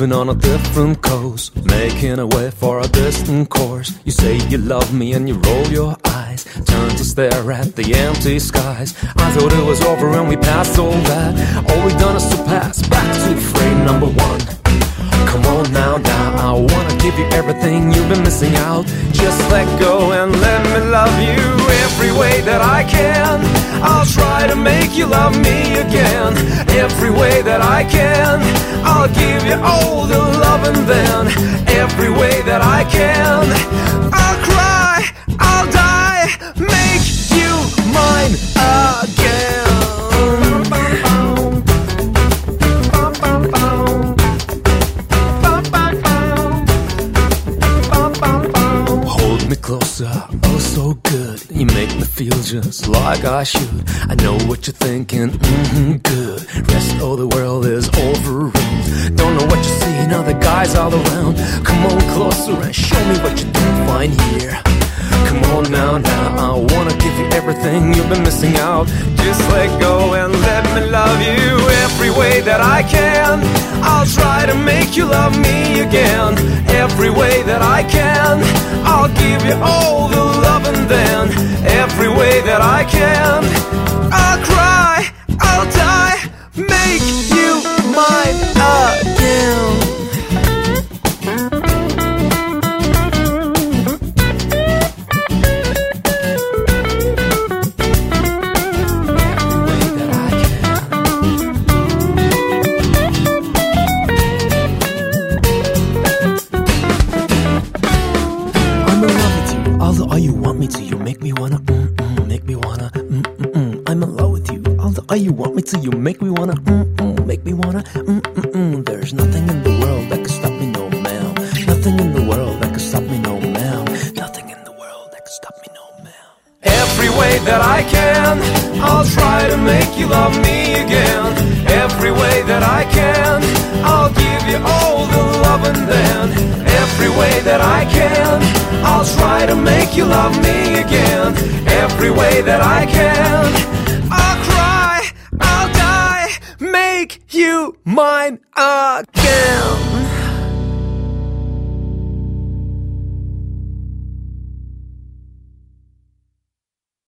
moving on a different coast, making a way for a distant course. You say you love me and you roll your eyes, turn to stare at the empty skies. I thought it was over and we passed all that. All we've done is to pass back to frame number one. Come on now, I wanna give you everything you've been missing out. Just let go and let me love you every way that I can. I'll try to make you love me again. Every way that I can, I'll give you all the love, and then every way that I can, I'll cry, I'll die, make you mine again. Closer, oh so good. You make me feel just like I should. I know what you're thinking, good. Rest of the world is overruled. Don't know what you're seeing, other guys all around. Come on closer and show me what you didn't find here. Come on now, I wanna give you everything you've been missing out. Just let go and let me love you every way that I can. I'll try to make you love me again. Every way that I can, I'll give you all the love, and then every way that I can, I'll cry, I'll die, make you mine again. All you want me to, you make me wanna, make me wanna, I'm in love with you. All you want me to, you make me wanna, make me wanna, There's nothing in the world that can stop me, no ma'am. Nothing in the world that can stop me, no ma'am. Nothing in the world that can stop me, no ma'am. Every way that I can, I'll try to make you love me again. Every way that I can, I'll give you all the love, and then every way that I can, I'll try to make you love me again. Every way that I can, I'll cry, I'll die, make you mine again.